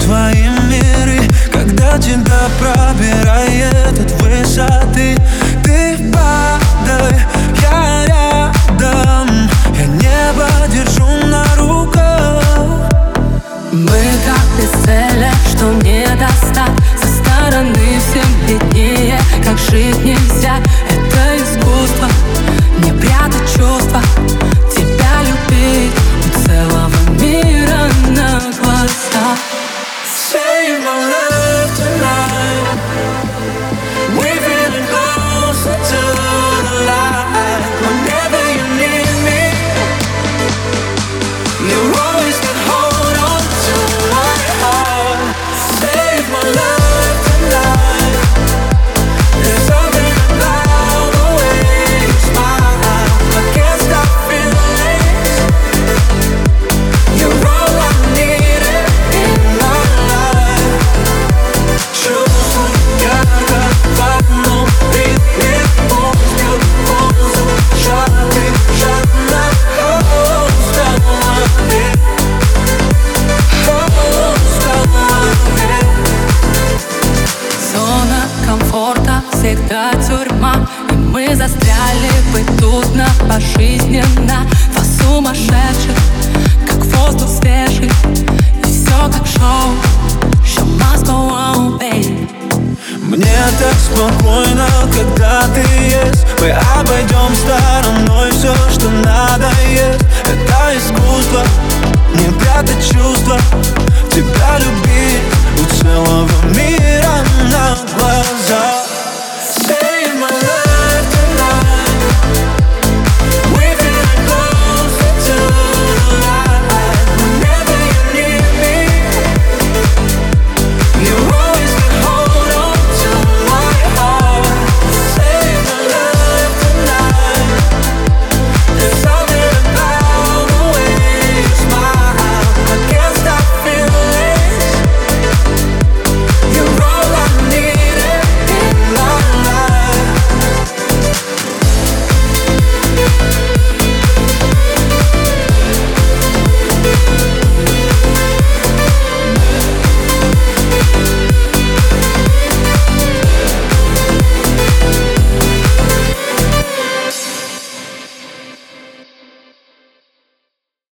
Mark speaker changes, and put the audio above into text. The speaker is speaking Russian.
Speaker 1: твои миры, когда тебя пробирает от высоты. Ты падай, я рядом, я небо держу на руках.
Speaker 2: Мы как бесцелье, что не достать. Со стороны всем виднее, как жить нельзя. Это искусство, не прятать чувства, тебя любить у целого мира на глазах.
Speaker 1: Save my love tonight. We're feeling closer to the light. Whenever you need me, you always can hold on to my heart. Save my love tonight. There's something about the way you smile. I can't stop feeling. You're all I need in my life. Чувствуй, как волну ритме мозга, жаркий, жадно холст голове.
Speaker 2: Зона комфорта всегда тюрьма, и мы застряли бы тут на пожизненно. Два сумасшедших, как воздух свежий, и все как шоу. Show must go on, baby.
Speaker 1: Мне так спокойно, когда ты есть. Мы обойдем стороной все, что надоест. Это искусство, не прятать чувства, тебя любить у целого